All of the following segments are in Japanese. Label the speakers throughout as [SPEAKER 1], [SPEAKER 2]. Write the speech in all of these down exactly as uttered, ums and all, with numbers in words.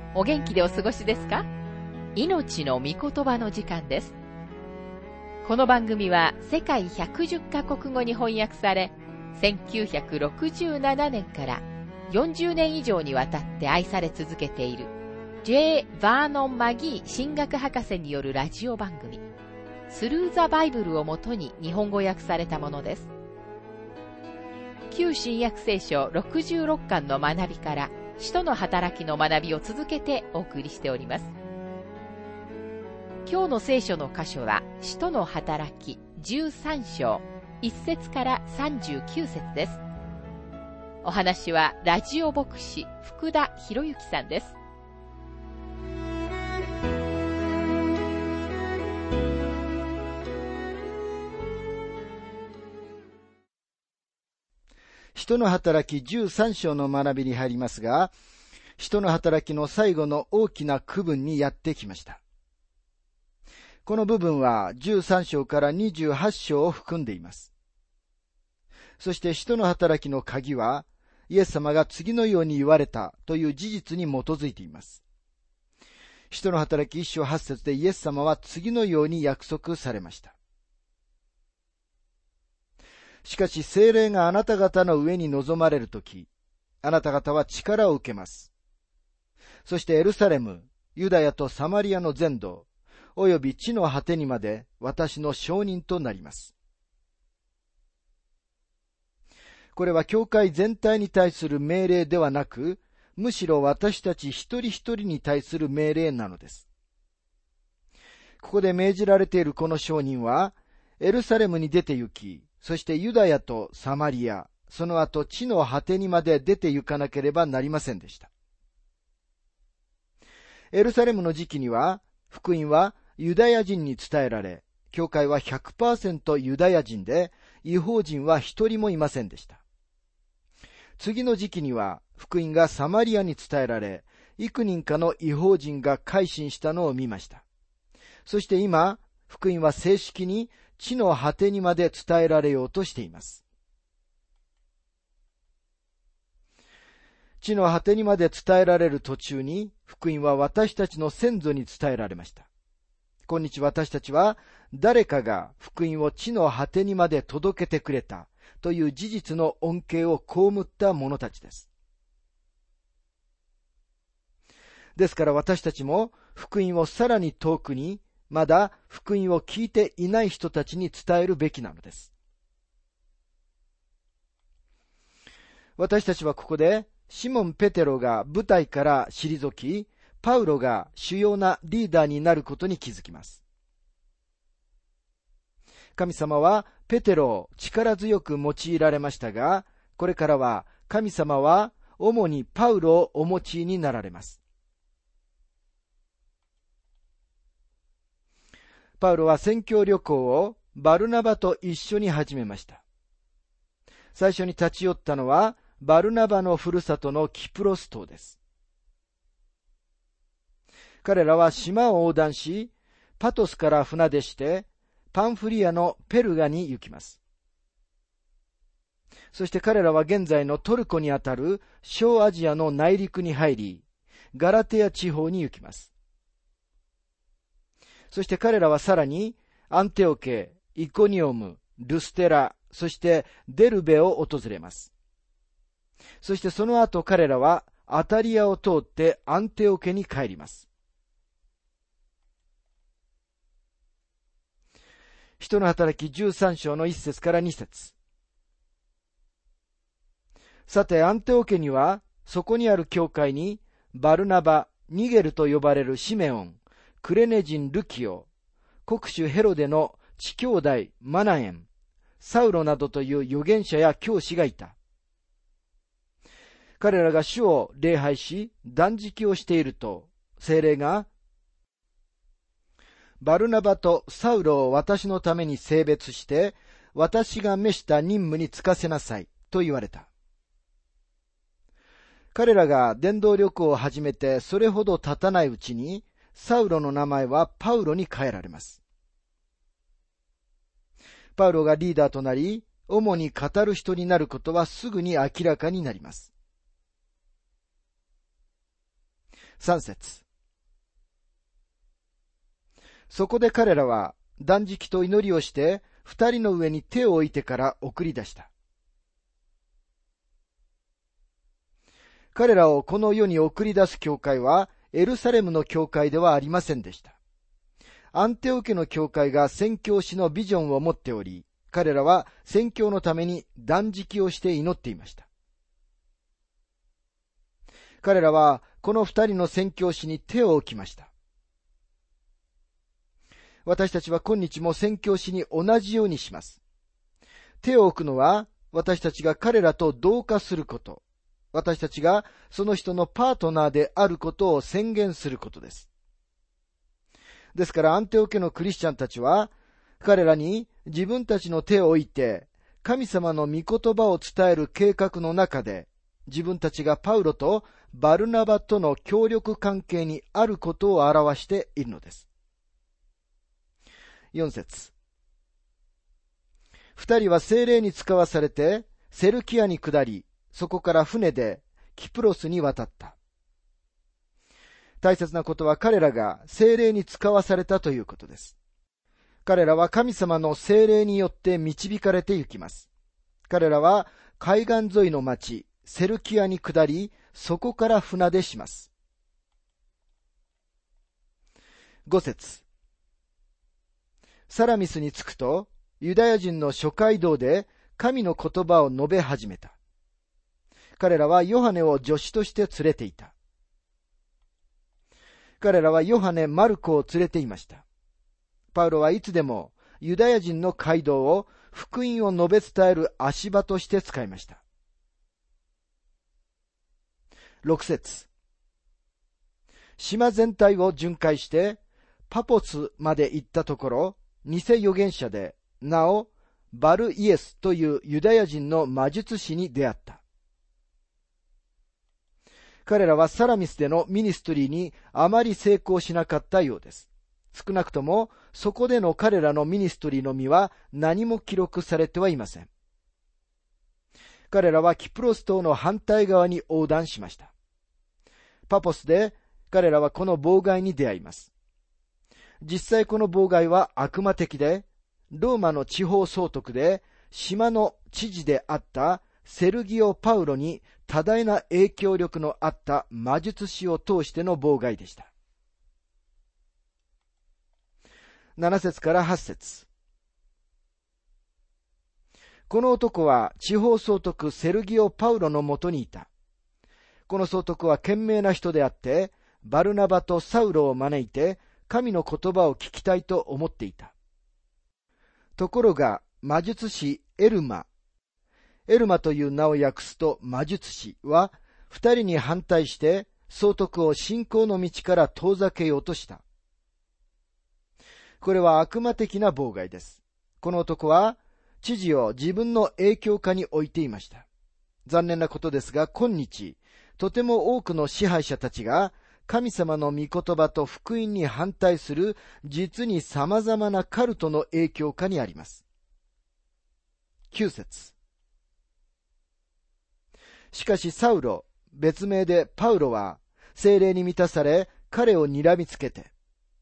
[SPEAKER 1] お元気でお過ごしですか？命の御言葉の時間です。この番組は世界ひゃくじゅっカ国語に翻訳され、せんきゅうひゃくろくじゅうななねんからよんじゅうねん以上にわたって愛され続けている J. バーノン・マギー神学博士によるラジオ番組、スルーザ・バイブルをもとに日本語訳されたものです。旧新約聖書ろくじゅうろっかんの学びから使徒の働きの学びを続けてお送りしております。今日の聖書の箇所は使徒の働きじゅうさん章いっ節からさんじゅうきゅう節です。お話はラジオ牧師福田博之さんです。
[SPEAKER 2] 使徒の働きじゅうさん章の学びに入りますが、使徒の働きの最後の大きな区分にやってきました。この部分はじゅうさん章からにじゅうはち章を含んでいます。そして使徒の働きの鍵は、イエス様が次のように言われたという事実に基づいています。使徒の働きいっ章はち節でイエス様は次のように約束されました。しかし聖霊があなた方の上に臨まれるとき、あなた方は力を受けます。そしてエルサレム、ユダヤとサマリアの全土、および地の果てにまで私の証人となります。これは教会全体に対する命令ではなく、むしろ私たち一人一人に対する命令なのです。ここで命じられているこの証人は、エルサレムに出て行き、そしてユダヤとサマリア、その後地の果てにまで出て行かなければなりませんでした。エルサレムの時期には、福音はユダヤ人に伝えられ、教会は ひゃくパーセント ユダヤ人で、異邦人は一人もいませんでした。次の時期には、福音がサマリアに伝えられ、幾人かの異邦人が改心したのを見ました。そして今、福音は正式に地の果てにまで伝えられようとしています。地の果てにまで伝えられる途中に、福音は私たちの先祖に伝えられました。今日私たちは、誰かが福音を地の果てにまで届けてくれたという事実の恩恵を被った者たちです。ですから私たちも福音をさらに遠くに、まだ福音を聞いていない人たちに伝えるべきなのです。私たちはここで、シモン・ペテロが部隊から退き、パウロが主要なリーダーになることに気づきます。神様はペテロを力強く用いられましたが、これからは神様は主にパウロをお用いになられます。パウロは宣教旅行をバルナバと一緒に始めました。最初に立ち寄ったのはバルナバのふるさとのキプロス島です。彼らは島を横断し、パトスから船出してパンフリアのペルガに行きます。そして彼らは現在のトルコにあたる小アジアの内陸に入り、ガラテヤ地方に行きます。そして彼らはさらにアンテオケ、イコニオム、ルステラ、そしてデルベを訪れます。そしてその後彼らはアタリアを通ってアンテオケに帰ります。使徒の働きじゅうさん章のいっ節からに節。さてアンテオケにはそこにある教会にバルナバ、ニゲルと呼ばれるシメオン、クレネ人ルキオ、国主ヘロデの地兄弟マナエン、サウロなどという預言者や教師がいた。彼らが主を礼拝し断食をしていると、聖霊がバルナバとサウロを私のために性別して、私が召した任務に就かせなさいと言われた。彼らが伝道旅行を始めてそれほど経たないうちに、サウロの名前はパウロに変えられます。パウロがリーダーとなり、主に語る人になることはすぐに明らかになります。 三節。そこで彼らは断食と祈りをして二人の上に手を置いてから送り出した。彼らをこの世に送り出す教会はエルサレムの教会ではありませんでした。アンテオケの教会が宣教師のビジョンを持っており、彼らは宣教のために断食をして祈っていました。彼らはこの二人の宣教師に手を置きました。私たちは今日も宣教師に同じようにします。手を置くのは私たちが彼らと同化すること、私たちがその人のパートナーであることを宣言することです。ですからアンテオケのクリスチャンたちは彼らに自分たちの手を置いて神様の御言葉を伝える計画の中で自分たちがパウロとバルナバとの協力関係にあることを表しているのです。四節。二人は聖霊に使わされてセルキアに下り、そこから船でキプロスに渡った。大切なことは彼らが聖霊に使わされたということです。彼らは神様の聖霊によって導かれて行きます。彼らは海岸沿いの町セルキアに下り、そこから船出します。五節。サラミスに着くと、ユダヤ人の諸街道で神の言葉を述べ始めた。彼らはヨハネを助手として連れていた。彼らはヨハネ、マルコを連れていました。パウロはいつでもユダヤ人の街道を福音を述べ伝える足場として使いました。六節。島全体を巡回してパポスまで行ったところ、偽預言者で名をバルイエスというユダヤ人の魔術師に出会った。彼らはサラミスでのミニストリーにあまり成功しなかったようです。少なくともそこでの彼らのミニストリーの実は何も記録されてはいません。彼らはキプロス島の反対側に横断しました。パポスで彼らはこの妨害に出会います。実際この妨害は悪魔的で、ローマの地方総督で島の知事であったセルギオ・パウロに多大な影響力のあった魔術師を通しての妨害でした。なな節からはち節。この男は地方総督セルギオ・パウロのもとにいた。この総督は賢明な人であって、バルナバとサウロを招いて神の言葉を聞きたいと思っていた。ところが魔術師エルマ、エルマという名を訳すと魔術師は二人に反対して総督を信仰の道から遠ざけようとした。これは悪魔的な妨害です。この男は知事を自分の影響下に置いていました。残念なことですが、今日とても多くの支配者たちが神様の御言葉と福音に反対する実に様々なカルトの影響下にあります。きゅう節。しかしサウロ、別名でパウロは聖霊に満たされ彼を睨みつけて、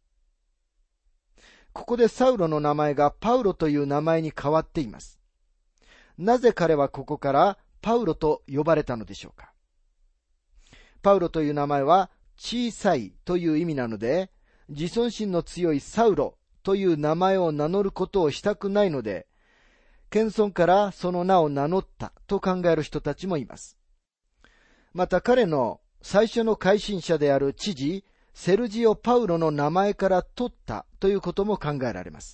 [SPEAKER 2] ここでサウロの名前がパウロという名前に変わっています。なぜ彼はここからパウロと呼ばれたのでしょうか。パウロという名前は小さいという意味なので、自尊心の強いサウロという名前を名乗ることをしたくないので、謙遜からその名を名乗ったと考える人たちもいます。また彼の最初の改心者である知事、セルジオ・パウロの名前から取ったということも考えられます。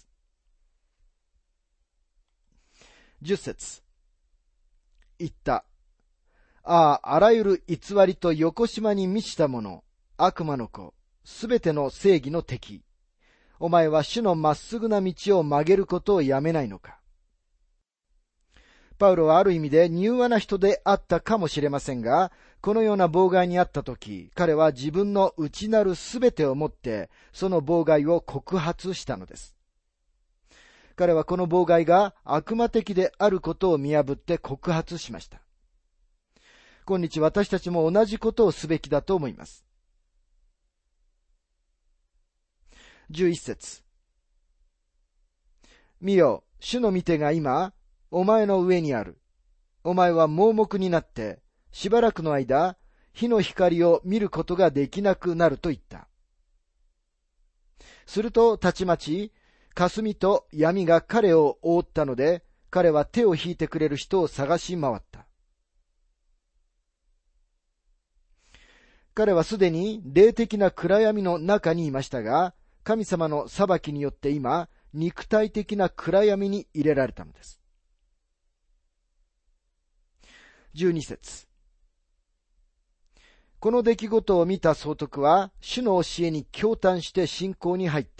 [SPEAKER 2] 十節。言った。ああ、あらゆる偽りと横島に満ちたもの、悪魔の子、すべての正義の敵。お前は主のまっすぐな道を曲げることをやめないのか。パウロはある意味で柔和な人であったかもしれませんが、このような妨害にあったとき、彼は自分の内なるすべてをもって、その妨害を告発したのです。彼はこの妨害が悪魔的であることを見破って告発しました。今日私たちも同じことをすべきだと思います。 じゅういっ節。見よ、主の御手が今、お前の上にある。お前は盲目になって、しばらくの間、火の光を見ることができなくなると言った。すると、たちまち、霞と闇が彼を覆ったので、彼は手を引いてくれる人を探し回った。彼はすでに霊的な暗闇の中にいましたが、神様の裁きによって今、肉体的な暗闇に入れられたのです。じゅうに節。この出来事を見た総督は、主の教えに驚嘆して信仰に入った。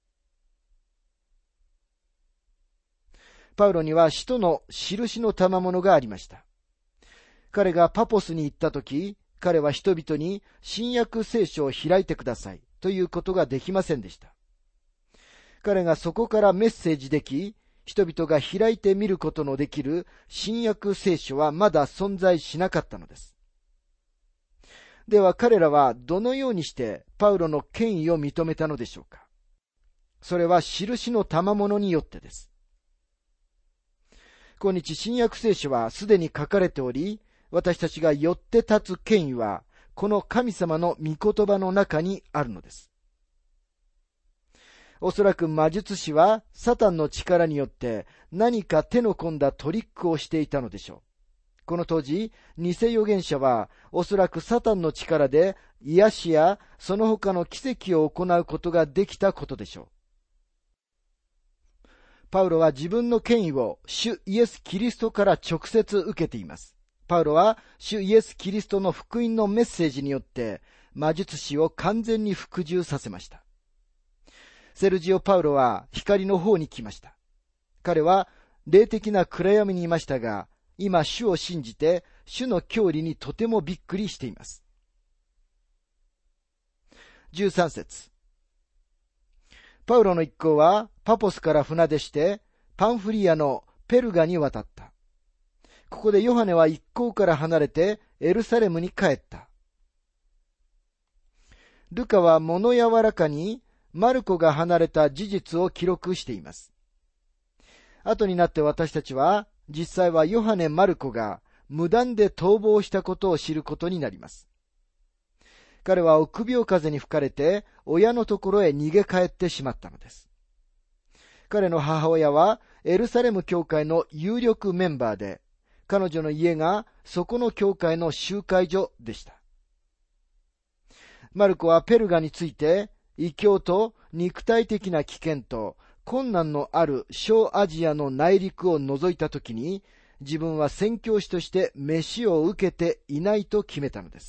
[SPEAKER 2] パウロには使徒の印の賜物がありました。彼がパポスに行ったとき、彼は人々に新約聖書を開いてくださいということができませんでした。彼がそこからメッセージでき、人々が開いてみることのできる新約聖書はまだ存在しなかったのです。では彼らはどのようにしてパウロの権威を認めたのでしょうか。それは印の賜物によってです。今日新約聖書はすでに書かれており、私たちがよって立つ権威はこの神様の御言葉の中にあるのです。おそらく魔術師はサタンの力によって何か手の込んだトリックをしていたのでしょう。この当時、偽預言者はおそらくサタンの力で癒しやその他の奇跡を行うことができたことでしょう。パウロは自分の権威を主イエス・キリストから直接受けています。パウロは主イエス・キリストの福音のメッセージによって魔術師を完全に服従させました。セルジオ・パウロは光の方に来ました。彼は霊的な暗闇にいましたが、今主を信じて主の教理にとてもびっくりしています。じゅうさん節。パウロの一行はパポスから船出してパンフリアのペルガに渡った。ここでヨハネは一行から離れてエルサレムに帰った。ルカは物柔らかにマルコが離れた事実を記録しています。後になって私たちは実際はヨハネ・マルコが無断で逃亡したことを知ることになります。彼は臆病風に吹かれて親のところへ逃げ帰ってしまったのです。彼の母親はエルサレム教会の有力メンバーで、彼女の家がそこの教会の集会所でした。マルコはペルガについて異教と肉体的な危険と困難のある小アジアの内陸を除いたときに、自分は宣教師として飯を受けていないと決めたのです。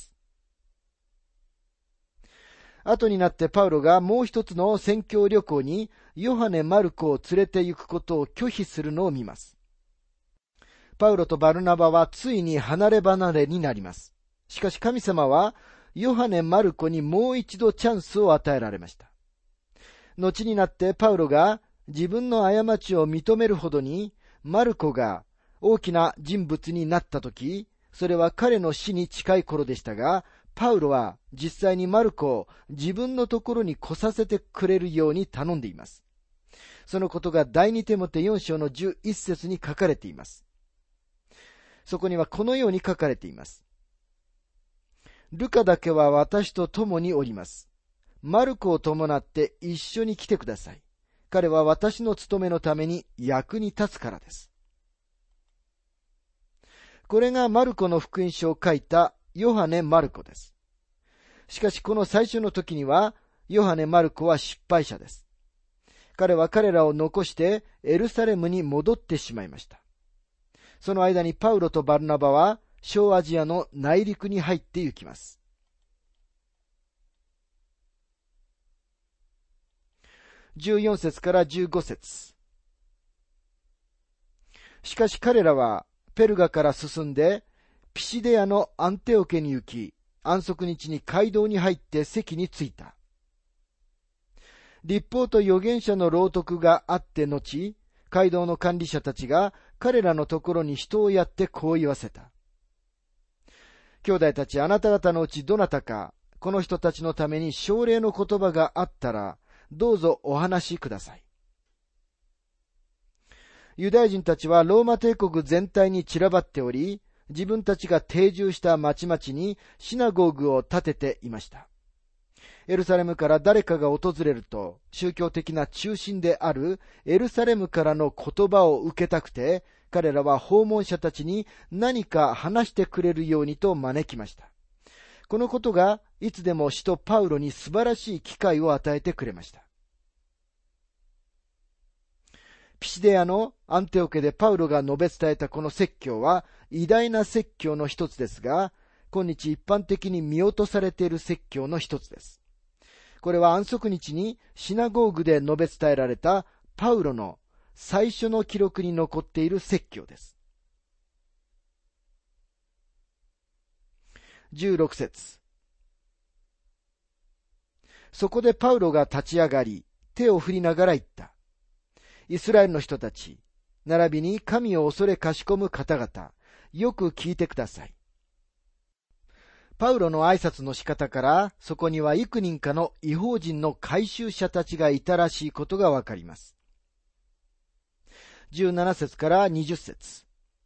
[SPEAKER 2] 後になってパウロがもう一つの宣教旅行にヨハネ・マルコを連れて行くことを拒否するのを見ます。パウロとバルナバはついに離れ離れになります。しかし神様はヨハネ・マルコにもう一度チャンスを与えられました。後になってパウロが自分の過ちを認めるほどにマルコが大きな人物になったとき、それは彼の死に近い頃でしたが、パウロは実際にマルコを自分のところに来させてくれるように頼んでいます。そのことが第二テモテよん章のじゅういっ節に書かれています。そこにはこのように書かれています。ルカだけは私と共におります。マルコを伴って一緒に来てください。彼は私の務めのために役に立つからです。これがマルコの福音書を書いたヨハネ・マルコです。しかしこの最初の時にはヨハネ・マルコは失敗者です。彼は彼らを残してエルサレムに戻ってしまいました。その間にパウロとバルナバは小アジアの内陸に入って行きます。じゅうよん節からじゅうご節。しかし彼らはペルガから進んでピシデアのアンテオケに行き、安息日に街道に入って席に着いた。律法と預言者の朗読があって後、街道の管理者たちが彼らのところに人をやってこう言わせた。兄弟たち、あなた方のうちどなたか、この人たちのために奨励の言葉があったら、 どうぞお話しください。ユダヤ人たちはローマ帝国全体に散らばっており、自分たちが定住した町々にシナゴーグを建てていました。エルサレムから誰かが訪れると、宗教的な中心であるエルサレムからの言葉を受けたくて、彼らは訪問者たちに何か話してくれるようにと招きました。このことがいつでも使徒パウロに素晴らしい機会を与えてくれました。ピシデアのアンテオケでパウロが述べ伝えたこの説教は偉大な説教の一つですが、今日一般的に見落とされている説教の一つです。これは安息日にシナゴーグで述べ伝えられたパウロの最初の記録に残っている説教です。じゅうろく節。そこでパウロが立ち上がり、手を振りながら言った。イスラエルの人たち、並びに神を恐れかしこむ方々、よく聞いてください。パウロの挨拶の仕方から、そこには幾人かの異邦人の回収者たちがいたらしいことがわかります。じゅうなな節からにじゅっ節。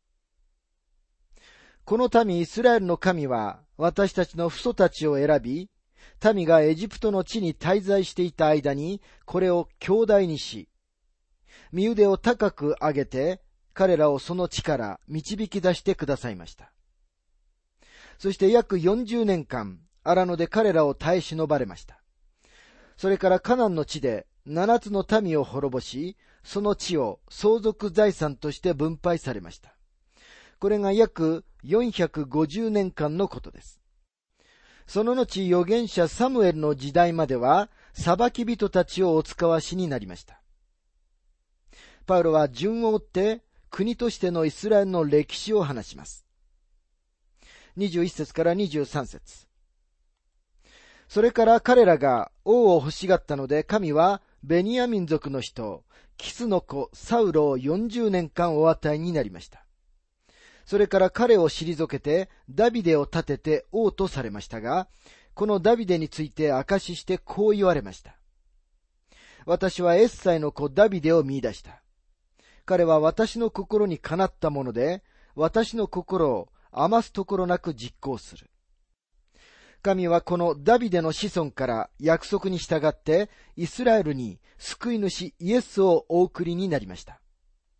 [SPEAKER 2] この民イスラエルの神は、私たちの父祖たちを選び、民がエジプトの地に滞在していた間に、これを強大にし、身腕を高く上げて、彼らをその地から導き出してくださいました。そして約よんじゅうねんかん、荒野で彼らを耐え忍ばれました。それからカナンの地で七つの民を滅ぼし、その地を相続財産として分配されました。これが約よんひゃくごじゅうねんかんのことです。その後、預言者サムエルの時代までは、裁き人たちをお使わしになりました。パウロは順を追って国としてのイスラエルの歴史を話します。にじゅういっ節からにじゅうさん節。それから彼らが王を欲しがったので、神はベニヤ民族の人、キスの子サウロをよんじゅうねんかんお与えになりました。それから彼を退けてダビデを立てて王とされましたが、このダビデについて証ししてこう言われました。私はエッサイの子ダビデを見出した。彼は私の心にかなったもので、私の心を余すところなく実行する。神はこのダビデの子孫から約束に従ってイスラエルに救い主イエスをお送りになりました。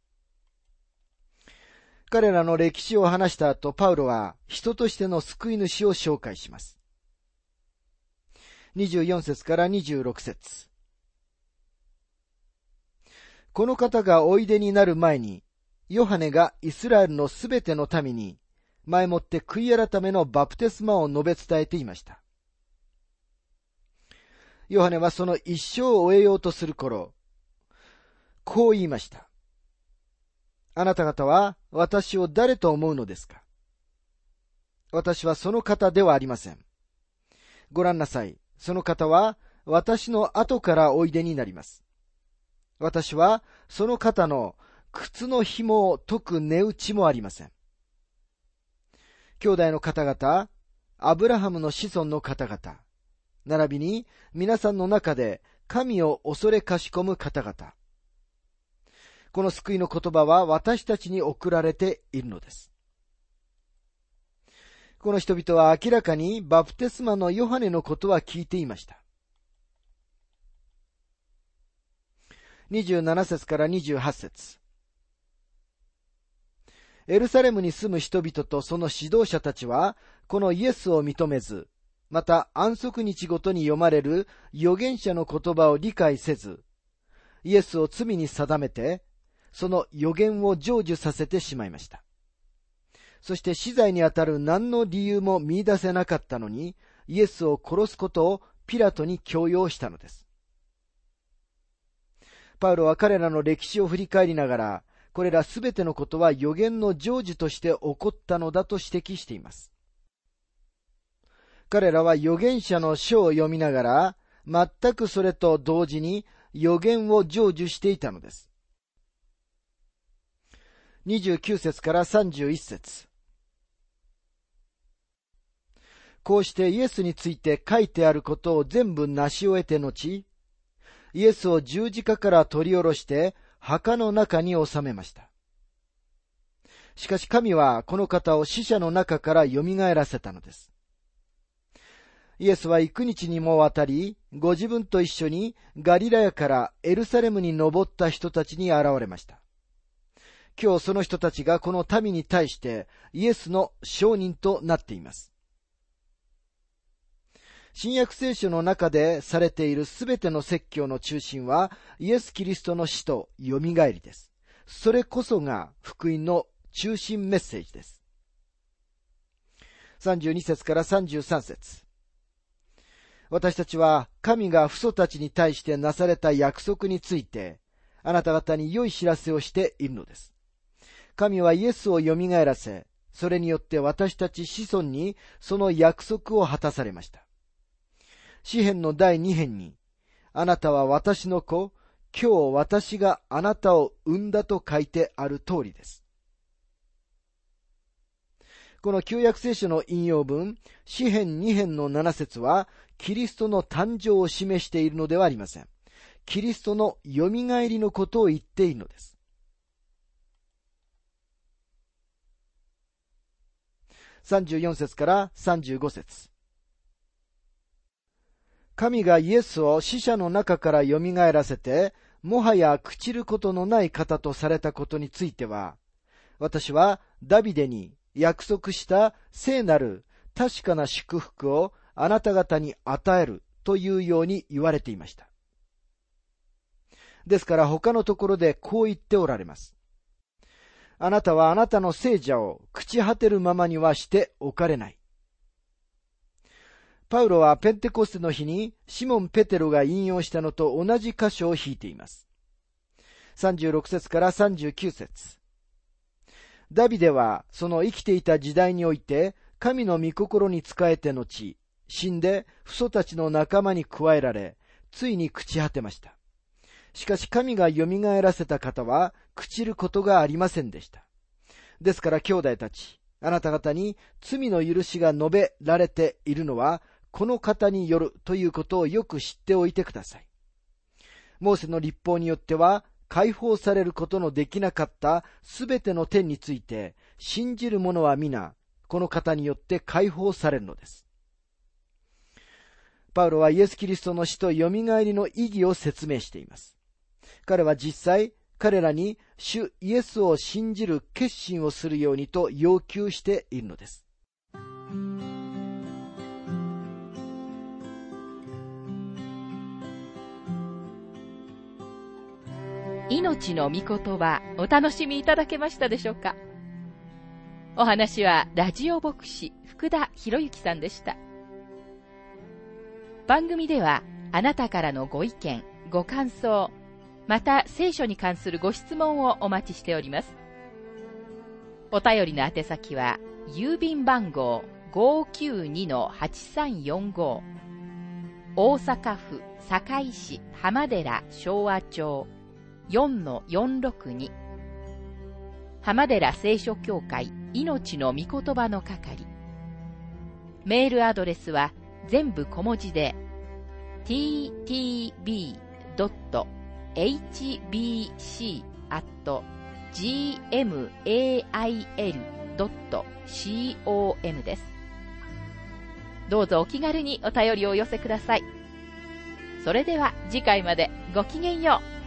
[SPEAKER 2] 彼らの歴史を話した後、パウロは人としての救い主を紹介します。にじゅうよん節からにじゅうろく節。この方がおいでになる前に、ヨハネがイスラエルのすべての民に前もって悔い改めのバプテスマを述べ伝えていました。ヨハネはその一生を終えようとする頃、こう言いました。あなた方は私を誰と思うのですか？私はその方ではありません。ご覧なさい。その方は私の後からおいでになります。私はその方の靴の紐を解く値打ちもありません。兄弟の方々、アブラハムの子孫の方々、並びに皆さんの中で神を恐れかしこむ方々。この救いの言葉は私たちに送られているのです。この人々は明らかにバプテスマのヨハネのことは聞いていました。にじゅうなな節からにじゅうはち節。エルサレムに住む人々とその指導者たちは、このイエスを認めず、また安息日ごとに読まれる預言者の言葉を理解せず、イエスを罪に定めて、その預言を成就させてしまいました。そして死罪にあたる何の理由も見出せなかったのに、イエスを殺すことをピラトに強要したのです。パウロは彼らの歴史を振り返りながら、これらすべてのことは預言の成就として起こったのだと指摘しています。彼らは預言者の書を読みながら、全くそれと同時に預言を成就していたのです。にじゅうきゅう節からさんじゅういち節。こうしてイエスについて書いてあることを全部成し終えて後、 イエスを十字架から取り下ろして墓の中に収めました。しかし神はこの方を死者の中から蘇らせたのです。イエスは幾日にもわたり、ご自分と一緒にガリラヤからエルサレムに登った人たちに現れました。今日その人たちがこの民に対してイエスの証人となっています。新約聖書の中でされているすべての説教の中心はイエス・キリストの死とよみがえりです。それこそが福音の中心メッセージです。さんじゅうに節からさんじゅうさん節。私たちは神が父祖たちに対してなされた約束についてあなた方に良い知らせをしているのです。神はイエスを蘇らせ、それによって私たち子孫にその約束を果たされました。詩編のだいに編に、あなたは私の子、今日私があなたを産んだと書いてある通りです。この旧約聖書の引用文、詩編に編のなな節は、キリストの誕生を示しているのではありません。キリストの蘇りのことを言っているのです。さんじゅうよん節からさんじゅうご節。神がイエスを死者の中から蘇らせて、もはや朽ちることのない方とされたことについては、私はダビデに約束した聖なる確かな祝福をあなた方に与えるというように言われていました。ですから他のところでこう言っておられます。あなたはあなたの聖者を朽ち果てるままにはしておかれない。パウロはペンテコステの日にシモン・ペテロが引用したのと同じ箇所を引いています。さんじゅうろく節からさんじゅうきゅう節。ダビデはその生きていた時代において神の御心に仕えて後、死んで父祖たちの仲間に加えられ、ついに朽ち果てました。しかし神が蘇らせた方は朽ちることがありませんでした。ですから兄弟たち、あなた方に罪の許しが述べられているのはこの方によるということをよく知っておいてください。モーセの律法によっては解放されることのできなかったすべての点について信じる者は皆この方によって解放されるのです。パウロはイエス・キリストの死と蘇りの意義を説明しています。彼は実際彼らに主イエスを信じる決心をするようにと要求しているのです。
[SPEAKER 1] 命の御言葉、お楽しみいただけましたでしょうか。お話はラジオ牧師福田博之さんでした。番組ではあなたからのご意見、ご感想、また聖書に関するご質問をお待ちしております。お便りの宛先は郵便番号 ごーきゅうにのはちさんよんご 大阪府堺市浜寺昭和町 よんのよんろくに 浜寺聖書協会命の御言葉の係。メールアドレスは全部小文字で ティーティービードットエイチビーシー アット ジーエムエーアイエル ドット コム です。どうぞお気軽にお便りをお寄せください。それでは次回までごきげんよう。